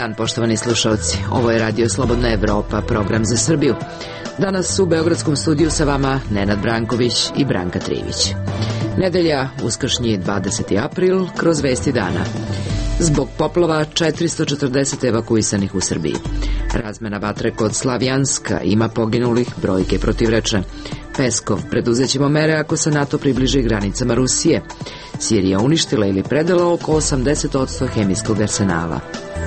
dan, poštovani slušalci. Ovo je Radio Slobodna Evropa, program za Srbiju. Danas u Beogradskom studiju sa vama Nenad Branković i Branka Trivić. Nedelja, uskršnji 20. april, kroz vesti dana. Zbog poplava 440 evakuisanih u Srbiji. Razmena vatre kod Slavjanska, ima poginulih, brojke protivrečne. Peskov, preduzećemo mere ako se NATO približi granicama Rusije. Sirija uništila ili predala oko 80% hemijskog arsenala.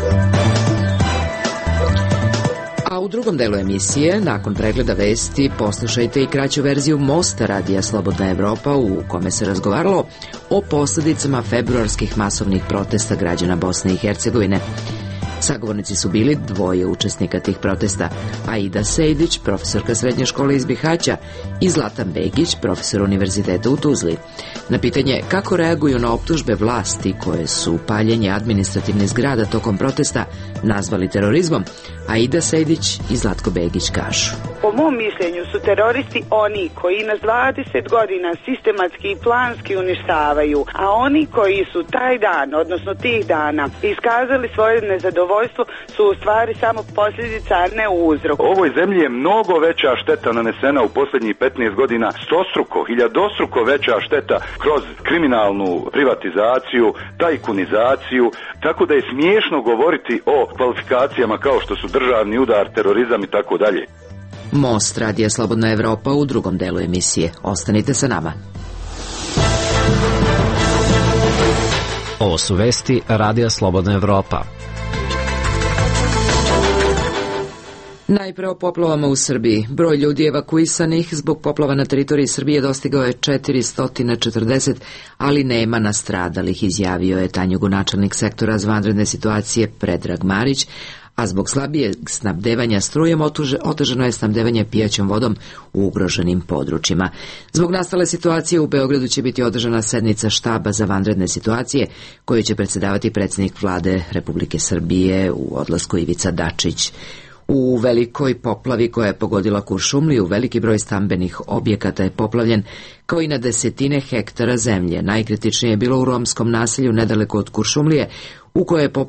A u drugom delu emisije, nakon pregleda vesti, poslušajte i kraću verziju Mosta Radija Slobodna Evropa u kome se razgovaralo o posljedicama februarskih masovnih protesta građana Bosne i Hercegovine. Sagovornici su bili dvoje učesnika tih protesta, Aida Sejdić, profesorka srednje škole iz Bihaća, i Zlatan Begić, profesor univerziteta u Tuzli. Na pitanje kako reaguju na optužbe vlasti koje su paljenje administrativnih zgrada tokom protesta nazvali terorizmom, Aida Sejdić i Zlatko Begić kažu: Po mom mišljenju su teroristi oni koji nas 20 godina sistematski i planski uništavaju, a oni koji su taj dan, odnosno tih dana, iskazali svoje nezadovoljstvo su u stvari samo posljedica, a ne uzrok. Ovoj zemlji je mnogo veća šteta nanesena u posljednjih 15 godina, stostruko, hiljadostruko veća šteta kroz kriminalnu privatizaciju, tajkunizaciju, tako da je smiješno govoriti o kvalifikacijama kao što su državni udar, terorizam i tako dalje. Most Radija Slobodna Evropa u drugom delu emisije. Ostanite sa nama. Ovo su vesti Radija Slobodna Evropa. Najpre o poplavama u Srbiji. Broj ljudi evakuisanih zbog poplava na teritoriji Srbije dostigao je 440, ali nema nastradalih, izjavio je Tanjugu načelnik sektora za vanredne situacije Predrag Marić, a zbog slabijeg snabdevanja strujom otežano je snabdevanje pijaćom vodom u ugroženim područjima. Zbog nastale situacije u Beogradu će biti održana sednica štaba za vanredne situacije koju će predsjedavati predsjednik vlade Republike Srbije u odlasku Ivica Dačić. U velikoj poplavi koja je pogodila Kuršumliju, veliki broj stambenih objekata je poplavljen, kao i na desetine hektara zemlje. Najkritičnije je bilo u romskom naselju nedaleko od Kuršumlije, u kojoj je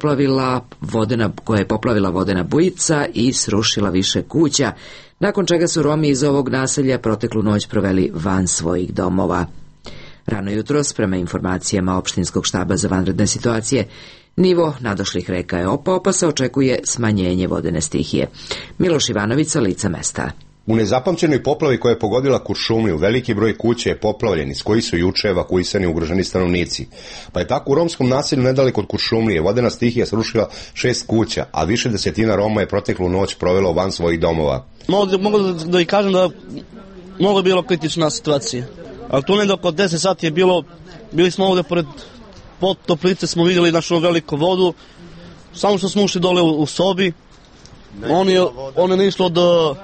poplavila vodena bujica i srušila više kuća, nakon čega su Romi iz ovog naselja proteklu noć proveli van svojih domova. Rano jutros, prema informacijama opštinskog štaba za vanredne situacije, nivo nadošlih reka je opao, pa se očekuje smanjenje vodene stihije. Miloš Ivanović sa lica mesta. U nezapamćenoj poplavi koja je pogodila Kuršumliju, veliki broj kuća je poplavljen, iz kojih su juče evakuisani ugroženi stanovnici. Pa je tako u romskom naselju nedaleko od Kuršumlije vodena stihija srušila 6 kuća, a više desetina Roma je proteklu noć provelo van svojih domova. Mogu da i kažem da mnogo je bilo kritična situacija. Ali tu negdje oko 10 sati je bili smo ovdje pored toplice, smo vidjeli našu veliku vodu, samo što smo ušli dole u sobi, on je išlo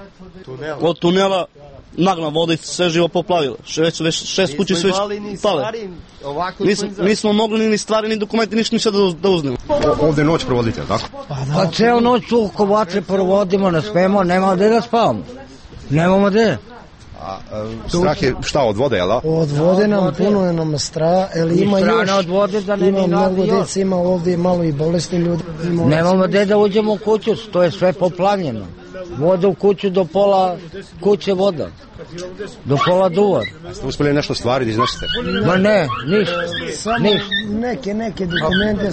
od tunela, nagla voda i sve živo poplavila. Šest kući su već pale. Nismo mogli ni stvari, ni dokumenti, ništa da uzmemo. Ovdje noć provodite, tako? Pa ceo noć tu oko vatre provodimo, ne spemo, nema gde da spavamo. Nemamo gde. Strah je šta, od vode, jel da? Od vode nam puno nam strah, ali ima još, ima mnogo djece, ima ovdje malo i bolesni ljudi. Nemamo gde da uđemo u kuću, to je sve poplavljeno. Voda u kuću do pola kuće voda, do pola duvar. Ste uspjeli nešto stvari da iznesete? Ma ne, ništa. Neke dokumente.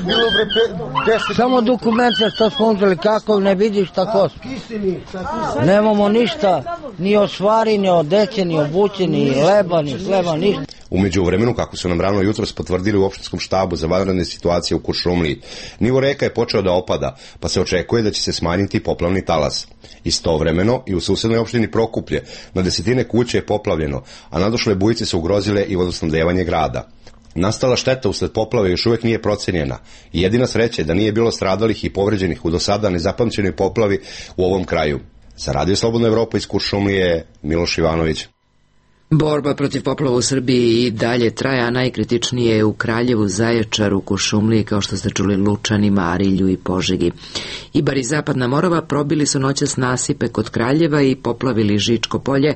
Samo dokumente što smo uzeli, kako ne vidiš tako. Nemamo ništa, ni od stvari, ni od deće, ni obuće, ni leba, ni hleba, ništa. U međuvremenu, kako su nam rano jutros potvrdili u opštinskom štabu za vanredne situacije u Kuršumliji, nivo reka je počeo da opada, pa se očekuje da će se smanjiti poplavni talas. Istovremeno i u susednoj opštini Prokuplje na desetine kuće je poplavljeno, a nadošle bujice su ugrozile i vodosnabdevanje grada. Nastala šteta usled poplave još uvijek nije procenjena i jedina sreća je da nije bilo stradalih i povređenih u do sada nezapamćenoj poplavi u ovom kraju. Za Radio Slobodna Evropa iz Kuršumlije, Miloš Ivanović. Borba protiv poplava u Srbiji i dalje traje, a najkritičnije je u Kraljevu, Zaječaru, Kuršumliji, kao što ste čuli, Lučani, Marilju i Požegi. Ibar i Zapadna Morava probili su noćas nasipe kod Kraljeva i poplavili Žičko polje,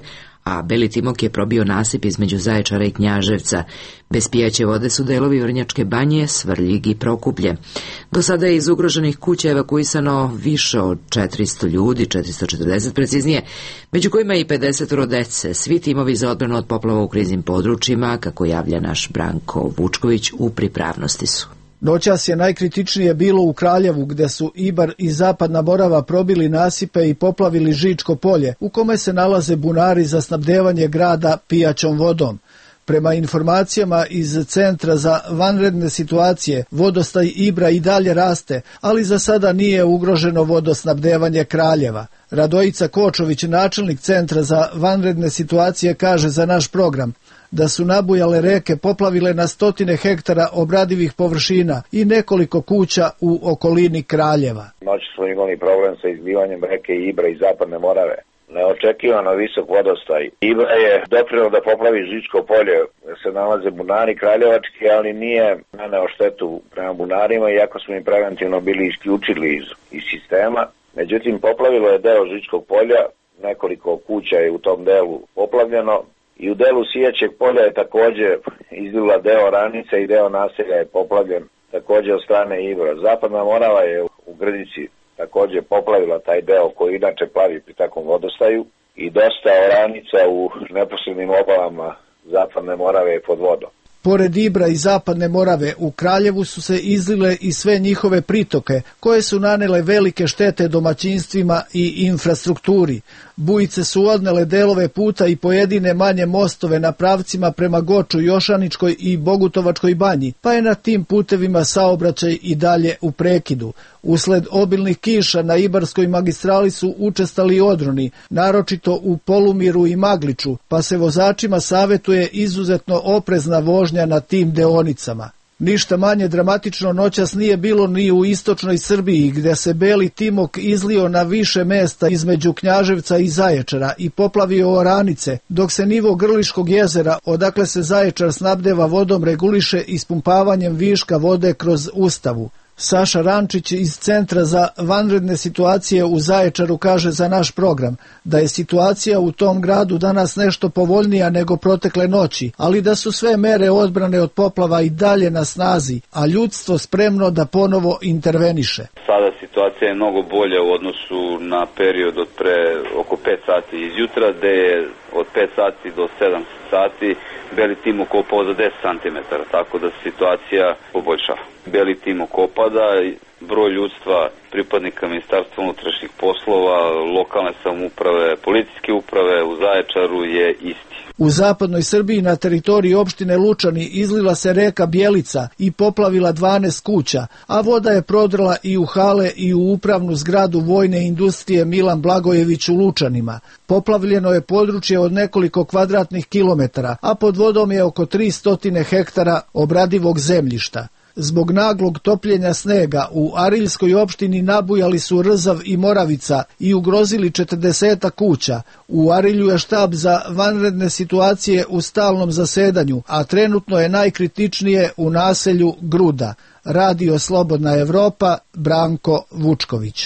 a Beli Timok je probio nasip između Zaječara i Knjaževca. Bez pijaće vode su delovi Vrnjačke Banje, Svrljig i Prokuplje. Do sada je iz ugroženih kuća evakuisano više od 400 ljudi, 440 preciznije, među kojima i 50 dece. Svi timovi za odbranu od poplava u kriznim područjima, kako javlja naš Branko Vučković, u pripravnosti su. Noćas je najkritičnije bilo u Kraljevu, gde su Ibar i Zapadna Morava probili nasipe i poplavili Žičko polje, u kome se nalaze bunari za snabdevanje grada pijaćom vodom. Prema informacijama iz Centra za vanredne situacije, vodostaj Ibra i dalje raste, ali za sada nije ugroženo vodosnabdevanje Kraljeva. Radojica Kočović, načelnik Centra za vanredne situacije, kaže za naš program da su nabujale reke poplavile na 100 hektara obradivih površina i nekoliko kuća u okolini Kraljeva. Noći smo imali problem sa izlivanjem reke Ibra i Zapadne Morave. Neočekivano visok vodostaj. Ibra je doprineo da poplavi Žičko polje, se nalaze bunari kraljevački, ali nije naneo štetu prema bunarima, iako smo im preventivno bili isključili iz sistema. Međutim, poplavilo je deo Žičkog polja, nekoliko kuća je u tom delu poplavljeno i u delu Sijaćeg polja je također izlila deo Ranice i deo naselja je poplavljen također od strane Ibra. Zapadna Morava je u Grdici također poplavila taj deo koji inače plavi pri takvom vodostaju i dosta oranica u neposrednim obalama Zapadne Morave je pod vodom. Pored Ibra i Zapadne Morave, u Kraljevu su se izlile i sve njihove pritoke, koje su nanele velike štete domaćinstvima i infrastrukturi. Bujice su odnele delove puta i pojedine manje mostove na pravcima prema Goču, Jošaničkoj i Bogutovačkoj banji, pa je na tim putevima saobraćaj i dalje u prekidu. Usled obilnih kiša na Ibarskoj magistrali su učestali odroni, naročito u Polumiru i Magliču, pa se vozačima savetuje izuzetno oprezna vožnja na tim deonicama. Ništa manje dramatično noćas nije bilo ni u istočnoj Srbiji, gde se Beli Timok izlio na više mesta između Knjaževca i Zaječara i poplavio oranice, dok se nivo Grliškog jezera, odakle se Zaječar snabdeva vodom, reguliše ispumpavanjem viška vode kroz Ustavu. Saša Rančić iz Centra za vanredne situacije u Zaječaru kaže za naš program da je situacija u tom gradu danas nešto povoljnija nego protekle noći, ali da su sve mere odbrane od poplava i dalje na snazi, a ljudstvo spremno da ponovo interveniše. Sada situacija je mnogo bolja u odnosu na period od pre oko 5 sati izjutra, gde je od 5 sati do 7 sati Beli Timok opao za 10 cm, tako da se situacija poboljšava. Beli Timok opada, broj ljudstva pripadnika Ministarstva unutrašnjih poslova, lokalne samouprave, policijske uprave u Zaječaru je isti. U zapadnoj Srbiji na teritoriji opštine Lučani izlila se reka Bjelica i poplavila 12 kuća, a voda je prodrla i u hale i u upravnu zgradu vojne industrije Milan Blagojević u Lučanima. Poplavljeno je područje od nekoliko kvadratnih kilometara, a pod vodom je oko 300 hektara obradivog zemljišta. Zbog naglog topljenja snega u Ariljskoj opštini nabujali su Rzav i Moravica i ugrozili 40 kuća. U Arilju je štab za vanredne situacije u stalnom zasedanju, a trenutno je najkritičnije u naselju Gruda. Radio Slobodna Evropa, Branko Vučković.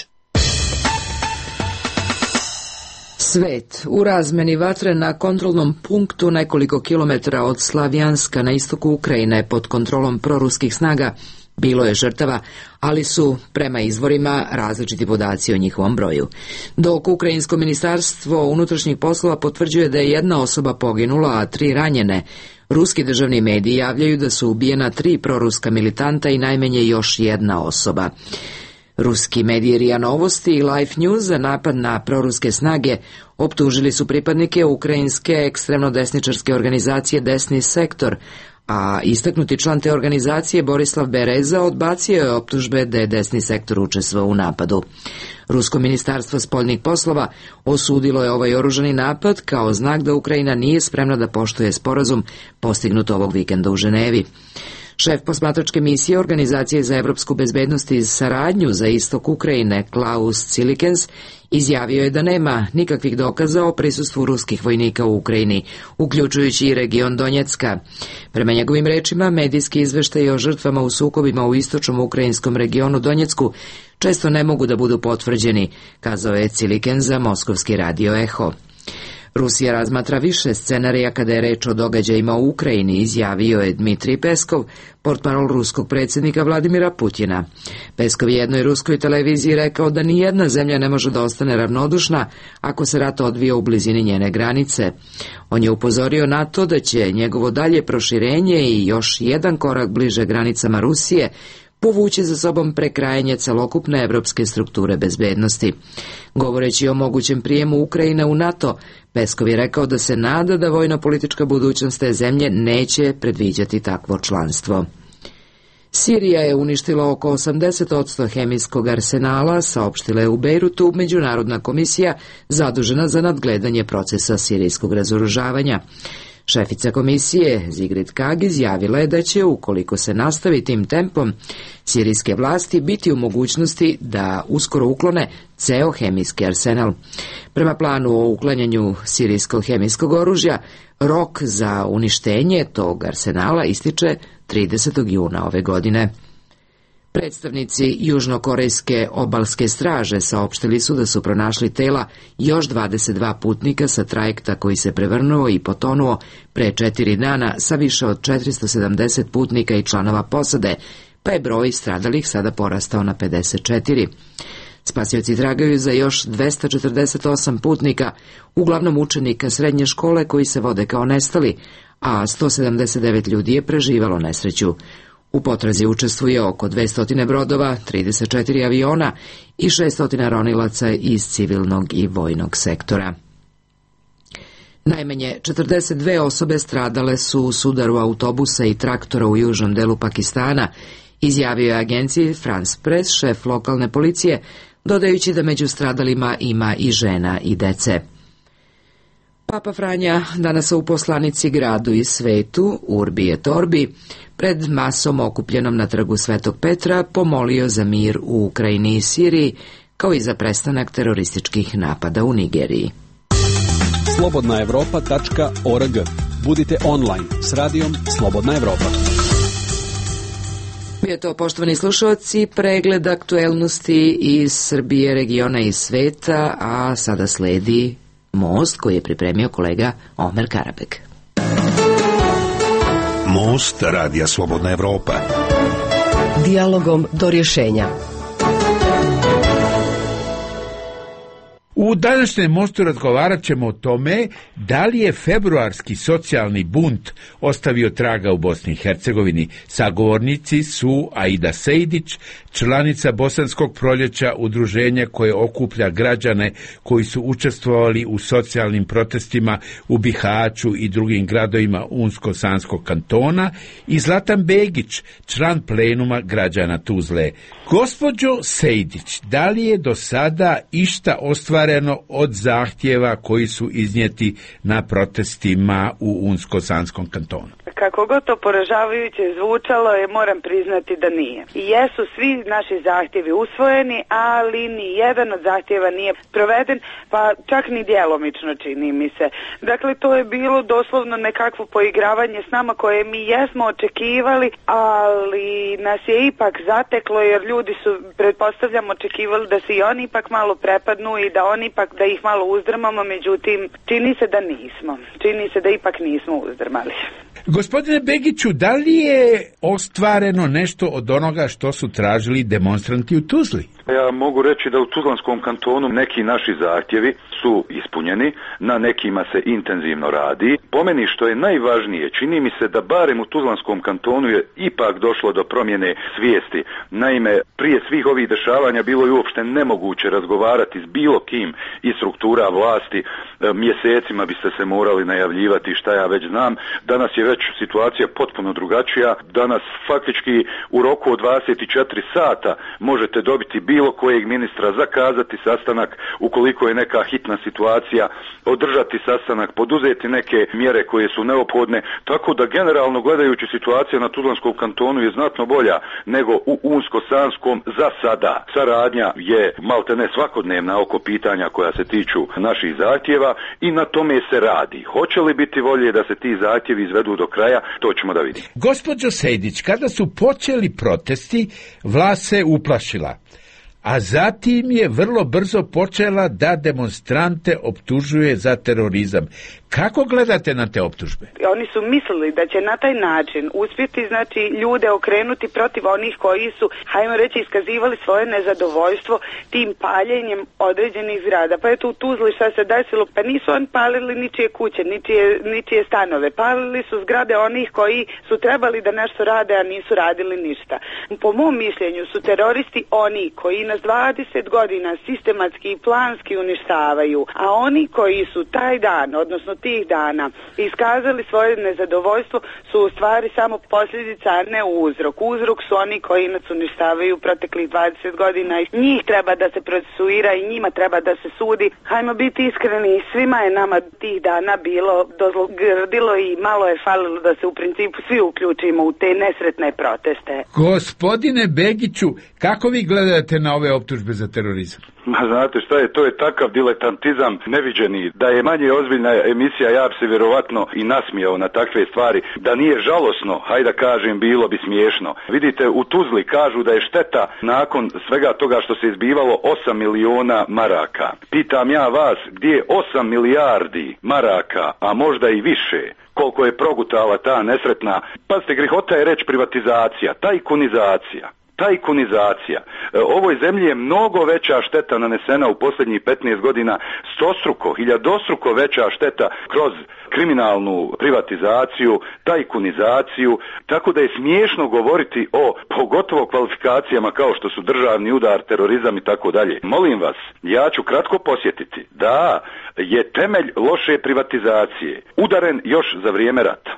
Svet u razmeni vatre na kontrolnom punktu nekoliko kilometara od Slavjanska na istoku Ukrajine pod kontrolom proruskih snaga bilo je žrtava, ali su prema izvorima različiti podaci o njihovom broju. Dok Ukrajinsko ministarstvo unutrašnjih poslova potvrđuje da je jedna osoba poginula, a 3 ranjene, ruski državni mediji javljaju da su ubijena 3 proruska militanta i najmanje još jedna osoba. Ruski mediji RIA Novosti i Life News za napad na proruske snage optužili su pripadnike ukrajinske ekstremno desničarske organizacije Desni sektor, a istaknuti član te organizacije Borislav Bereza odbacio je optužbe da je Desni sektor učestvovao u napadu. Rusko ministarstvo spoljnih poslova osudilo je ovaj oružani napad kao znak da Ukrajina nije spremna da poštuje sporazum postignut ovog vikenda u Ženevi. Šef posmatračke misije Organizacije za evropsku bezbednost i saradnju za istok Ukrajine, Klaus Cilikens, izjavio je da nema nikakvih dokaza o prisustvu ruskih vojnika u Ukrajini, uključujući i region Donjecka. Prema njegovim rečima, medijski izveštaji o žrtvama u sukobima u istočnom ukrajinskom regionu Donjecku često ne mogu da budu potvrđeni, kazao je Cilikens za moskovski radio Eho. Rusija razmatra više scenarija kada je reč o događajima u Ukrajini, izjavio je Dmitrij Peskov, portparol ruskog predsjednika Vladimira Putina. Peskov je jednoj ruskoj televiziji rekao da nijedna zemlja ne može da ostane ravnodušna ako se rat odvija u blizini njene granice. On je upozorio na to da će njegovo dalje proširenje i još jedan korak bliže granicama Rusije povući za sobom prekrajanje celokupne evropske strukture bezbednosti. Govoreći o mogućem prijemu Ukrajine u NATO, Peskov je rekao da se nada da vojno-politička budućnost te zemlje neće predviđati takvo članstvo. Sirija je uništila oko 80% hemijskog arsenala, saopštila je u Bejrutu Međunarodna komisija zadužena za nadgledanje procesa sirijskog razoružavanja. Šefica komisije Zigrid Kag izjavila je da će, ukoliko se nastavi tim tempom, sirijske vlasti biti u mogućnosti da uskoro uklone ceo hemijski arsenal. Prema planu o uklanjanju sirijskog hemijskog oružja, rok za uništenje tog arsenala ističe 30. juna ove godine. Predstavnici južnokorejske obalske straže saopštili su da su pronašli tela još 22 putnika sa trajekta koji se prevrnuo i potonuo pre 4 dana sa više od 470 putnika i članova posade, pa je broj stradalih sada porastao na 54. Spasioci tragaju za još 248 putnika, uglavnom učenika srednje škole koji se vode kao nestali, a 179 ljudi je preživalo nesreću. U potrazi učestvuje oko 200 brodova, 34 aviona i 600 ronilaca iz civilnog i vojnog sektora. Najmanje 42 osobe stradale su u sudaru autobusa i traktora u južnom delu Pakistana, izjavio je agenciji France Press šef lokalne policije, dodajući da među stradalima ima i žena i dece. Papa Franja danas u poslanici gradu i svetu, Urbi et Orbi, pred masom okupljenom na trgu Svetog Petra, pomolio za mir u Ukrajini i Siriji, kao i za prestanak terorističkih napada u Nigeriji. slobodnaevropa.org. Budite online s radijom Slobodna Evropa. Bio je to, poštovani slušalci, pregled aktuelnosti iz Srbije, regiona i sveta, a sada sledi Most koji je pripremio kolega Omer Karabek. Most radija Slobodna Evropa. Dijalogom do rješenja. U današnjem Mostu razgovarat ćemo o tome da li je februarski socijalni bunt ostavio traga u Bosni i Hercegovini. Sagovornici su Aida Sejdić, članica Bosanskog proljeća, udruženja koje okuplja građane koji su učestvovali u socijalnim protestima u Bihaću i drugim gradovima Unsko-Sanskog kantona, i Zlatan Begić, član plenuma građana Tuzle. Gospođo Sejdić, da li je do sada išta ostvareno od zahtjeva koji su iznijeti na protestima u Unsko-Sanskom kantonu? Kako god to poražavajuće zvučalo, moram priznati da nije. I jesu svi naši zahtjevi usvojeni, ali ni jedan od zahtjeva nije proveden, pa čak ni djelomično, čini mi se. Dakle, to je bilo doslovno nekakvo poigravanje s nama koje mi jesmo očekivali, ali nas je ipak zateklo, jer ljudi su, pretpostavljam, očekivali da se i oni ipak malo prepadnu i da oni ipak, da ih malo uzdrmamo, međutim, čini se da nismo. Čini se da ipak nismo uzdrmali. Gospodine Begiću, da li je ostvareno nešto od onoga što su tražili demonstranti u Tuzli? Ja mogu reći da u Tuzlanskom kantonu neki naši zahtjevi su ispunjeni, na nekima se intenzivno radi. Po meni što je najvažnije, čini mi se da barem u Tuzlanskom kantonu je ipak došlo do promjene svijesti. Naime, prije svih ovih dešavanja bilo je uopšte nemoguće razgovarati s bilo kim iz struktura vlasti. Mjesecima biste se morali najavljivati, šta ja već znam. Danas je već situacija potpuno drugačija. Danas faktički u roku od 24 sata možete dobiti bilo kojeg ministra, zakazati sastanak ukoliko je neka hitna situacija, održati sastanak, poduzeti neke mjere koje su neophodne, tako da generalno gledajući situacija na Tuzlanskom kantonu je znatno bolja nego u Unsko-Sanskom za sada. Saradnja je maltene svakodnevna oko pitanja koja se tiču naših zahtjeva i na tome se radi. Hoće li biti volje da se ti zahtjevi izvedu do kraja, to ćemo da vidimo. Gospođo Sejdić, kada su počeli protesti, vlast se uplašila. a zatim je vrlo brzo počela da demonstrante optužuje za terorizam. Kako gledate na te optužbe? Oni su mislili da će na taj način uspjeti, znači, ljude okrenuti protiv onih koji su, hajmo reći, iskazivali svoje nezadovoljstvo tim paljenjem određenih zgrada. Pa eto u Tuzli šta se desilo, pa nisu oni palili ničije kuće, ničije stanove, palili su zgrade onih koji su trebali da nešto rade, a nisu radili ništa. Po mom mišljenju su teroristi oni koji nas 20 godina sistematski i planski uništavaju, a oni koji su taj dan, odnosno tih dana, iskazali svoje nezadovoljstvo su u stvari samo posljedica, a ne uzrok. Uzrok su oni koji nas uništavaju proteklih 20 godina i njih treba da se procesuira i njima treba da se sudi. Hajmo biti iskreni, svima je nama tih dana bilo dozgrdilo i malo je falilo da se u principu svi uključimo u te nesretne proteste. Gospodine Begiću, kako vi gledate na ove optužbe za terorizam? Ma znate šta je, to je takav diletantizam neviđeni, da je manje ozbiljna emisija, ja bi se vjerovatno i nasmijao na takve stvari. Da nije žalosno, hajde da kažem, bilo bi smiješno. Vidite, u Tuzli kažu da je šteta nakon svega toga što se izbivalo 8 miliona maraka. Pitam ja vas, gdje je 8 milijardi maraka, a možda i više, koliko je progutala ta nesretna, pazite, grihota je reći privatizacija, tajkunizacija. Ovoj zemlji je mnogo veća šteta nanesena u posljednjih 15 godina, stostruko, hiljadostruko veća šteta kroz kriminalnu privatizaciju, tajkunizaciju, tako da je smiješno govoriti o pogotovo kvalifikacijama kao što su državni udar, terorizam i tako dalje. Molim vas, ja ću kratko posjetiti da je temelj loše privatizacije udaren još za vrijeme rata.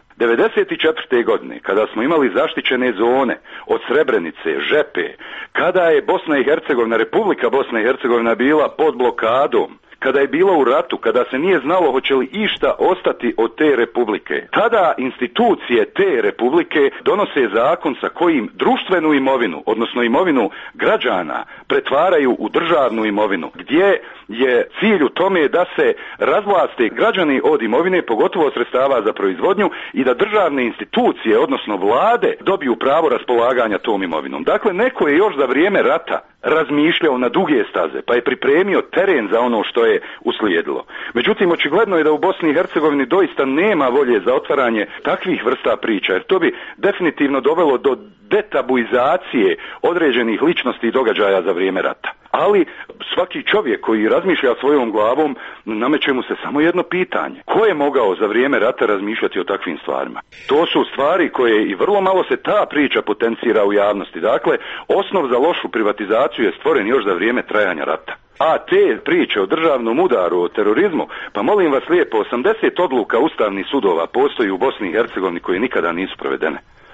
1994. godine, kada smo imali zaštićene zone od Srebrenice, Žepe, kada je Bosna i Hercegovina, Republika Bosna i Hercegovina bila pod blokadom, kada je bila u ratu, kada se nije znalo hoće li išta ostati od te republike, tada institucije te republike donose zakon sa kojim društvenu imovinu, odnosno imovinu građana, pretvaraju u državnu imovinu, gdje je cilj u tome da se razvlaste građani od imovine, pogotovo od sredstava za proizvodnju, i da državne institucije, odnosno vlade, dobiju pravo raspolaganja tom imovinom. Dakle, neko je još za vrijeme rata razmišljao na duge staze, pa je pripremio teren za ono što je uslijedilo. Međutim, očigledno je da u Bosni i Hercegovini doista nema volje za otvaranje takvih vrsta priča, jer to bi definitivno dovelo do detabuizacije određenih ličnosti i događaja za vrijeme rata. Ali svaki čovjek koji razmišlja svojom glavom, nameće mu se samo jedno pitanje. Ko je mogao za vrijeme rata razmišljati o takvim stvarima? To su stvari koje i vrlo malo se ta priča potencira u javnosti. Dakle, osnov za lošu privatizaciju je stvoren još za vrijeme trajanja rata. A te priče o državnom udaru, o terorizmu, pa molim vas lijepo, 80 odluka ustavnih sudova postoji u Bosni i Hercegovini koje nikada nisu provedene.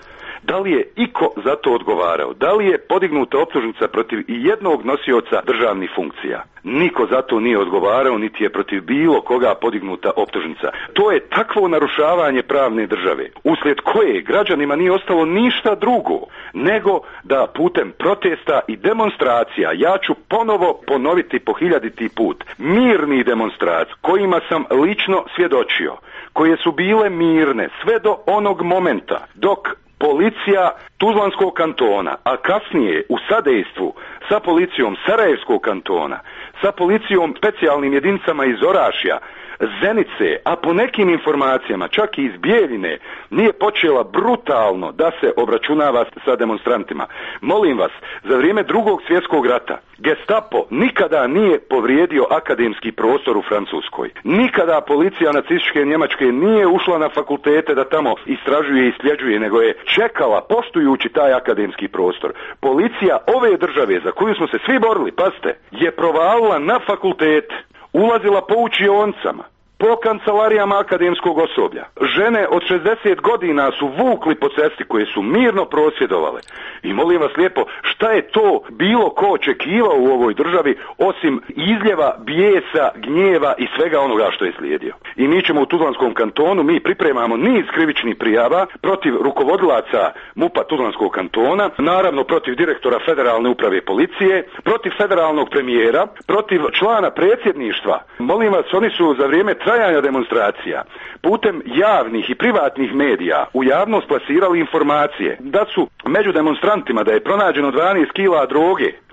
Da li je iko za to odgovarao? Da li je podignuta optužnica protiv jednog nosioca državnih funkcija? Niko za to nije odgovarao, niti je protiv bilo koga podignuta optužnica. To je takvo narušavanje pravne države, uslijed koje građanima nije ostalo ništa drugo nego da putem protesta i demonstracija, ja ću ponovo ponoviti po 1000. put, mirni demonstracije kojima sam lično svjedočio, koje su bile mirne sve do onog momenta dok policija Tuzlanskog kantona, a kasnije u sadejstvu sa policijom Sarajevskog kantona, sa policijom specijalnim jedinicama iz Orašja, Zenice, a po nekim informacijama čak i iz Bijeljine, nije počela brutalno da se obračunava sa demonstrantima. Molim vas, za vrijeme Drugog svjetskog rata Gestapo nikada nije povrijedio akademski prostor u Francuskoj. Nikada policija nacističke Njemačke nije ušla na fakultete da tamo istražuje i sljeđuje, nego je čekala poštujući taj akademski prostor. Policija ove države za koju smo se svi borili, pazite, je provalila na fakultete, ulazila po učionicama, po kancelarijama akademskog osoblja. Žene od 60 godina su vukli po cesti koje su mirno prosvjedovale. I molim vas lijepo, šta je to bilo ko očekivao u ovoj državi osim izljeva, bijesa, gnjeva i svega onoga što je slijedio. I mi ćemo u Tuzlanskom kantonu, mi pripremamo niz krivičnih prijava protiv rukovodilaca MUP-a Tuzlanskog kantona, naravno protiv direktora Federalne uprave policije, protiv federalnog premijera, protiv člana predsjedništva. Molim vas, oni su za vrijeme trajanja demonstracija putem javnih i privatnih medija u javnost plasirali informacije da su među demonstrantima da je pronađeno 12 kila droge,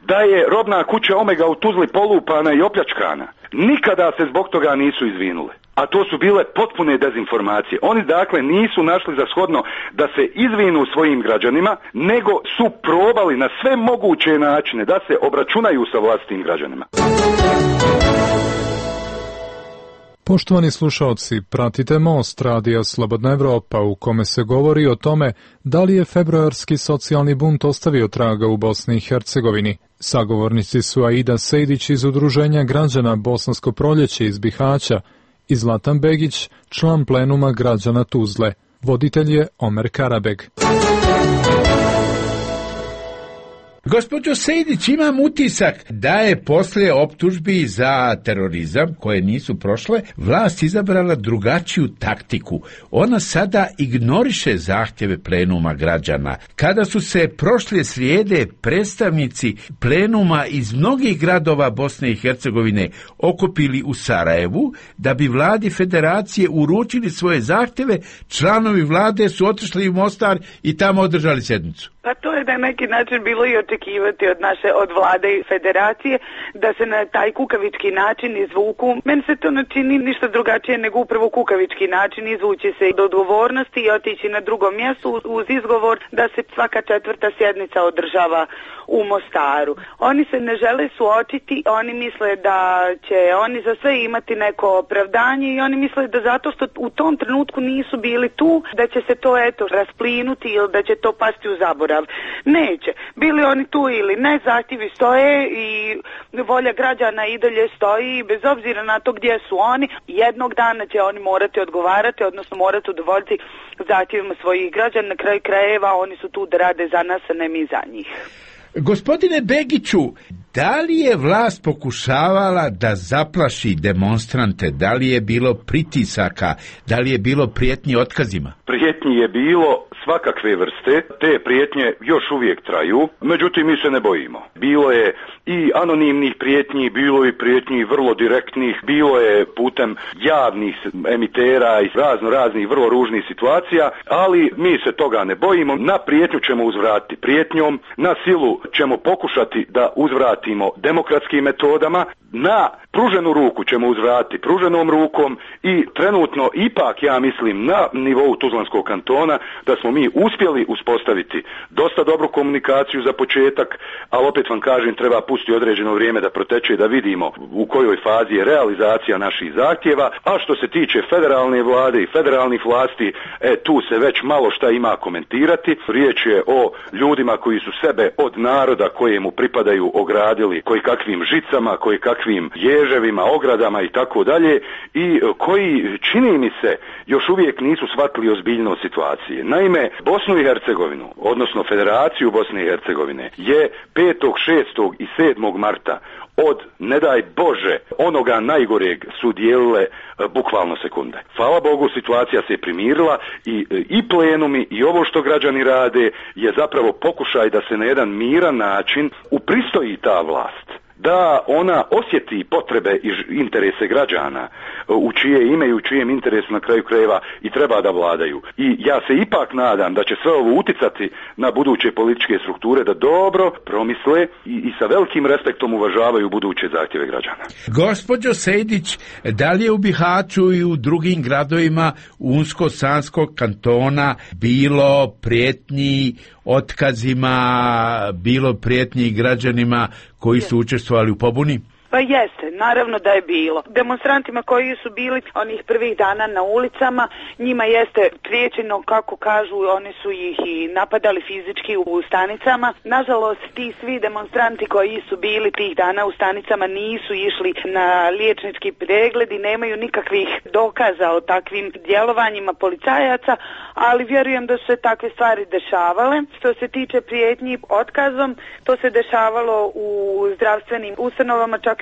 da je robna kuća Omega u Tuzli polupana i opljačkana. Nikada se zbog toga nisu izvinule. A to su bile potpune dezinformacije. Oni dakle nisu našli za shodno da se izvinu svojim građanima, nego su probali na sve moguće načine da se obračunaju sa vlastitim građanima. Poštovani slušalci, pratite Most radija Slobodna Evropa u kome se govori o tome da li je februarski socijalni bunt ostavio traga u Bosni i Hercegovini. Sagovornici su Aida Sejdić iz Udruženja građana Bosansko proljeće iz Bihaća i Zlatan Begić, član plenuma građana Tuzle. Voditelj je Omer Karabeg. Gospođo Sejdić, imam utisak da je poslije optužbi za terorizam, koje nisu prošle, vlast izabrala drugačiju taktiku. Ona sada ignoriše zahtjeve plenuma građana. Kada su se prošle srijede predstavnici plenuma iz mnogih gradova Bosne i Hercegovine okupili u Sarajevu, da bi vladi federacije uručili svoje zahtjeve, članovi vlade su otišli u Mostar i tamo održali sjednicu. Pa to je na neki način bilo i očekivati od vlade i federacije da se na taj kukavički način izvuku. Meni se to ne čini ništa drugačije nego upravo kukavički način izvući se do odgovornosti i otići na drugo mjesto uz izgovor da se svaka 4. sjednica održava u Mostaru. Oni se ne žele suočiti, oni misle da će oni za sve imati neko opravdanje i oni misle da zato što u tom trenutku nisu bili tu, da će se to rasplinuti ili da će to pasti u zaborav. Neće. Bili oni tu ili ne, zahtjevi stoje i volja građana i dalje stoji, bez obzira na to gdje su oni, jednog dana će oni morati odgovarati, odnosno morati udovoljiti zahtjevima svojih građana. Na kraju krajeva oni su tu da rade za nas, a ne mi za njih. Gospodine Begiću, da li je vlast pokušavala da zaplaši demonstrante? Da li je bilo pritisaka? Da li je bilo prijetnji otkazima? Prijetnji je bilo svakakve vrste, te prijetnje još uvijek traju, međutim mi se ne bojimo. Bilo je i anonimnih prijetnji, bilo je prijetnji vrlo direktnih, bilo je putem javnih emitera i raznih vrlo ružnih situacija, ali mi se toga ne bojimo. Na prijetnju ćemo uzvratiti prijetnjom, na silu ćemo pokušati da uzvratimo demokratskim metodama, na pruženu ruku ćemo uzvratiti pruženom rukom i trenutno ipak ja mislim na nivou Tuzlanskog kantona da smo mi uspjeli uspostaviti dosta dobru komunikaciju za početak, ali opet vam kažem treba pustiti određeno vrijeme da proteče da vidimo u kojoj fazi je realizacija naših zahtjeva, a što se tiče federalne vlade i federalnih vlasti, tu se već malo šta ima komentirati. Riječ je o ljudima koji su sebe od naroda kojemu pripadaju ogradili koji kakvim žicama, koji kakvim ježevima, ogradama i tako dalje i koji čini mi se još uvijek nisu shvatili ozbiljnost situacije. Naime, Bosnu i Hercegovinu, odnosno Federaciju Bosne i Hercegovine je 5., 6. i 7. marta od, ne daj Bože, onoga najgoreg su dijelile bukvalno sekunde. Hvala Bogu, situacija se primirila i plenumi i ovo što građani rade je zapravo pokušaj da se na jedan miran način upristoji ta vlast, da ona osjeti potrebe i interese građana u čije ime i u čijem interesu na kraju krajeva i treba da vladaju. I ja se ipak nadam da će sve ovo uticati na buduće političke strukture da dobro promisle i sa velikim respektom uvažavaju buduće zahtjeve građana. Gospođo Sejdić, da li je u Bihaću i u drugim gradovima Unsko-Sanskog kantona bilo prijetnji otkazima, bilo prijetnji građanima koji su učestvovali u pobuni? Pa jeste, naravno da je bilo. Demonstrantima koji su bili onih prvih dana na ulicama, njima jeste priječeno, kako kažu, oni su ih i napadali fizički u stanicama. Nažalost, ti svi demonstranti koji su bili tih dana u stanicama nisu išli na liječnički pregled i nemaju nikakvih dokaza o takvim djelovanjima policajaca, ali vjerujem da su se takve stvari dešavale. Što se tiče prijetnji otkazom, to se dešavalo u zdravstvenim ustanovama, čak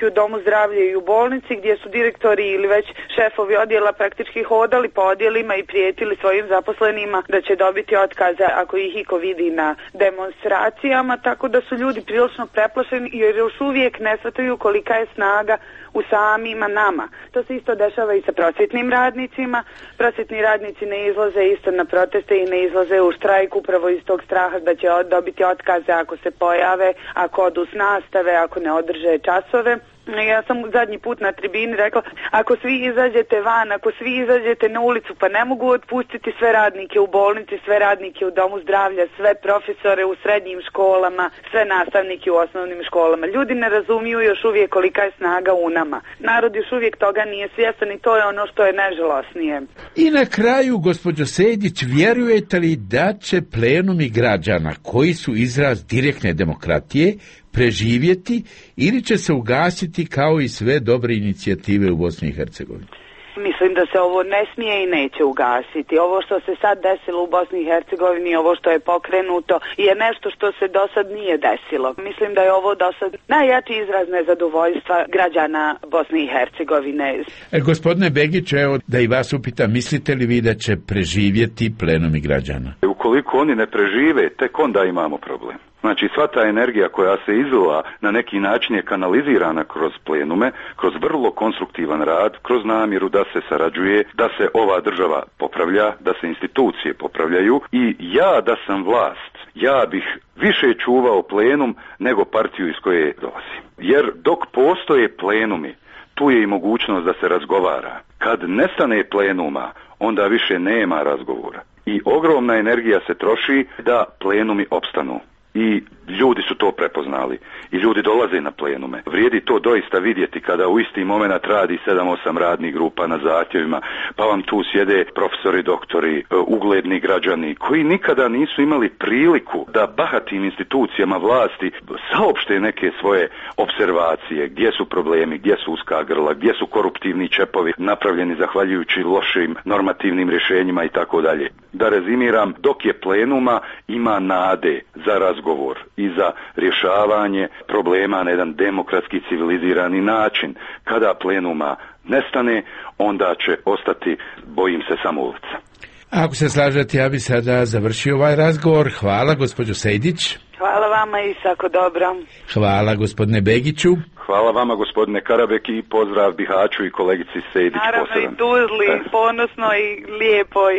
i u domu zdravlja i u bolnici, gdje su direktori ili već šefovi odjela praktički hodali po odjelima i prijetili svojim zaposlenima da će dobiti otkaze ako ih iko vidi na demonstracijama, tako da su ljudi prilično preplašeni jer još uvijek ne shvataju kolika je snaga u samima nama. To se isto dešava i sa prosvjetnim radnicima. Prosvjetni radnici ne izlaze isto na proteste i ne izlaze u štrajk upravo iz tog straha da će dobiti otkaze ako se pojave, ako odu s nastave, ako ne održe časove. Ja sam zadnji put na tribini rekla, ako svi izađete van, ako svi izađete na ulicu, pa ne mogu otpustiti sve radnike u bolnici, sve radnike u domu zdravlja, sve profesore u srednjim školama, sve nastavnike u osnovnim školama. Ljudi ne razumiju još uvijek kolika je snaga u nama. Narod još uvijek toga nije svjestan i to je ono što je najžalosnije. I na kraju, gospođo Sejdić, vjerujete li da će plenumi građana koji su izraz direktne demokratije preživjeti ili će se ugasiti kao i sve dobre inicijative u Bosni i Hercegovini? Mislim da se ovo ne smije i neće ugasiti. Ovo što se sad desilo u Bosni i Hercegovini, ovo što je pokrenuto, je nešto što se do sad nije desilo. Mislim da je ovo do sad najjači izraz nezadovoljstva građana Bosne i Hercegovine. Gospodine Begić, evo da i vas upitam, mislite li vi da će preživjeti plenumi građana? Ukoliko oni ne prežive, tek onda imamo problem. Znači, sva ta energija koja se izlila na neki način je kanalizirana kroz plenume, kroz vrlo konstruktivan rad, kroz namjeru da se sarađuje, da se ova država popravlja, da se institucije popravljaju i ja da sam vlast, ja bih više čuvao plenum nego partiju iz koje dolazim. Jer dok postoje plenumi, tu je i mogućnost da se razgovara. Kad nestane plenuma, onda više nema razgovora. I ogromna energija se troši da plenumi opstanu. I ljudi su to prepoznali i ljudi dolaze na plenume. Vrijedi to doista vidjeti kada u isti moment radi 7-8 radnih grupa na zahtjevima, pa vam tu sjede profesori, doktori, ugledni građani koji nikada nisu imali priliku da bahatim institucijama vlasti saopšte neke svoje observacije, gdje su problemi, gdje su uska grla, gdje su koruptivni čepovi napravljeni zahvaljujući lošim normativnim rješenjima i tako dalje. Da rezimiram, dok je plenuma ima nade za razgovor i za rješavanje problema na jedan demokratski civilizirani način. Kada plenuma nestane, onda će ostati, bojim se, samo ulica. Ako se slažete, ja bi sada završio ovaj razgovor. Hvala, gospođo Sejdić. Hvala vama i svako dobro. Hvala, gospodine Begiću. Hvala vama, gospodine Karabek, i pozdrav Bihaću i kolegici Sejdić. Naravno poseban. I Tuzli, ponosno i lijepoj.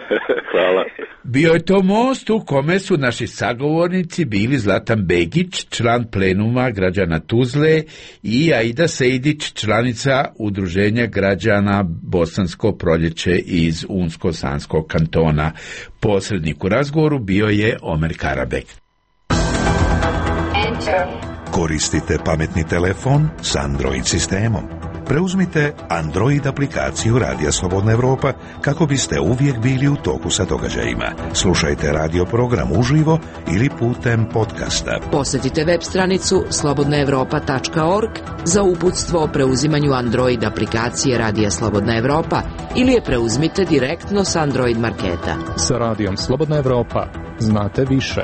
Hvala. Bio je to most u kome su naši sagovornici bili Zlatan Begić, član plenuma građana Tuzle, i Aida Sejdić, članica Udruženja građana Bosansko Proljeće iz Unsko-Sanskog kantona. Posrednik u razgovoru bio je Omer Karabek. Koristite pametni telefon s Android sistemom. Preuzmite Android aplikaciju Radija Slobodna Evropa kako biste uvijek bili u toku sa događajima. Slušajte radio program uživo ili putem podcasta. Posjetite web stranicu slobodnaevropa.org za uputstvo o preuzimanju Android aplikacije Radija Slobodna Evropa ili je preuzmite direktno s Android marketa. Sa Radijom Slobodna Evropa znate više.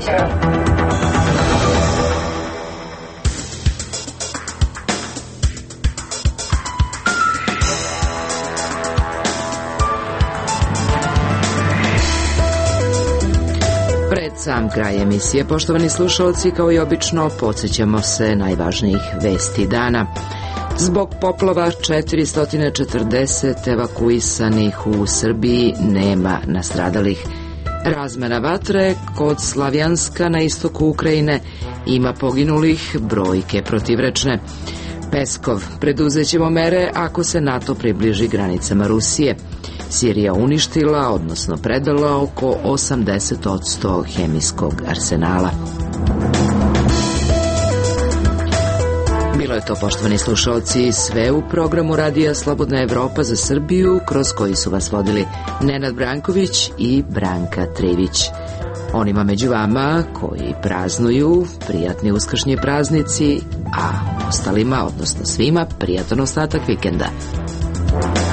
Pred sam kraj emisije, poštovani slušalci, kao i obično, podsjećamo se najvažnijih vesti dana. Zbog poplava 440 evakuisanih u Srbiji, nema nastradalih. Razmjena vatre kod Slavjanska na istoku Ukrajine, ima poginulih, brojke protivrečne. Peskov, preduzećemo mere ako se NATO približi granicama Rusije. Sirija uništila, odnosno predala oko 80% hemijskog arsenala. Bilo je to, poštovani slušalci, sve u programu Radija Slobodna Evropa za Srbiju, kroz koji su vas vodili Nenad Branković i Branka Trivić. Onima među vama koji praznuju, prijatni uskršnji praznici, a ostalima, odnosno svima, prijatan ostatak vikenda.